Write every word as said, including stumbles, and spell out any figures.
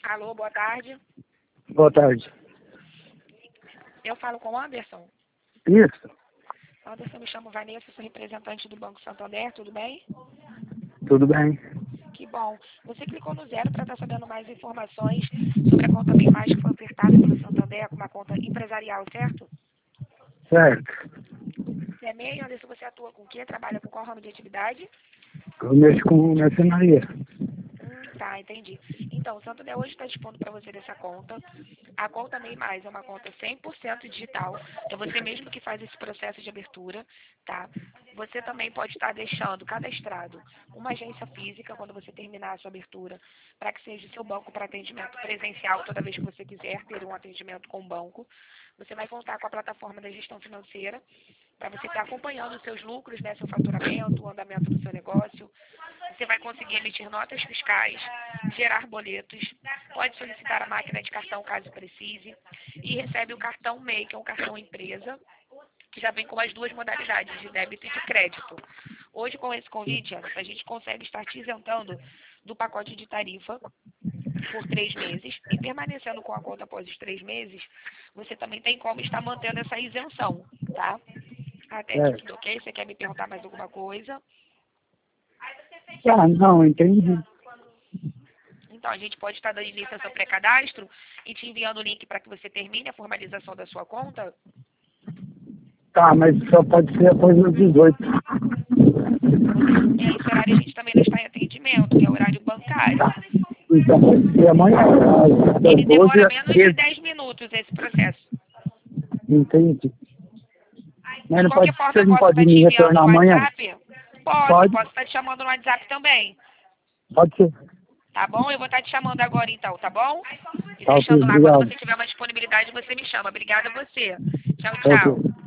Alô, boa tarde. Boa tarde. Eu falo com o Anderson. Isso, Anderson, me chamo Vanessa, sou representante do Banco Santander, tudo bem? tudo bem. Que bom. Você clicou no zero para estar sabendo mais informações sobre a conta Bem Mais que foi ofertada pelo Santander com uma conta empresarial, certo? Certo. É meio, Anderson, você atua com o quê? Trabalha com qual ramo de atividade? Eu mexo com mercenaria. Hum, tá, entendi. Então, o Santander hoje está dispondo para você dessa conta. A conta Bem Mais é uma conta cem por cento digital. É você mesmo que faz esse processo de abertura, tá? Você também pode estar deixando cadastrado uma agência física quando você terminar a sua abertura, para que seja o seu banco para atendimento presencial toda vez que você quiser ter um atendimento com o banco. Você vai contar com a plataforma da gestão financeira para você estar acompanhando os seus lucros, né, seu faturamento, o andamento do seu negócio. Você vai conseguir emitir notas fiscais, gerar boletos, pode solicitar a máquina de cartão caso precise e recebe o cartão M E I, que é um cartão empresa, que já vem com as duas modalidades, de débito e de crédito. Hoje, com esse convite, Anderson, a gente consegue estar te isentando do pacote de tarifa por três meses e permanecendo com a conta após os três meses, você também tem como estar mantendo essa isenção, tá? Até aqui Certo. tudo ok? Você quer me perguntar mais alguma coisa? Ah, não, entendi. Então, a gente pode estar dando início ao seu pré-cadastro e te enviando o link para que você termine a formalização da sua conta. Tá, mas só pode ser após os dezoito. E esse horário a gente também não está em atendimento, que é o horário bancário. Então pode ser amanhã, às Ele doze demora às menos de treze. dez minutos, esse processo. Entendi. Mas De não pode, qualquer forma, você eu não posso pode estar te me enviando retornar no amanhã? WhatsApp? Posso, Pode? posso estar te chamando no WhatsApp também. Pode ser. Tá bom? Eu vou estar te chamando agora então, tá bom? E Tá ok, deixando lá, quando obrigado. você tiver uma disponibilidade, você me chama. Obrigada a você. Tchau, Tá ok. tchau.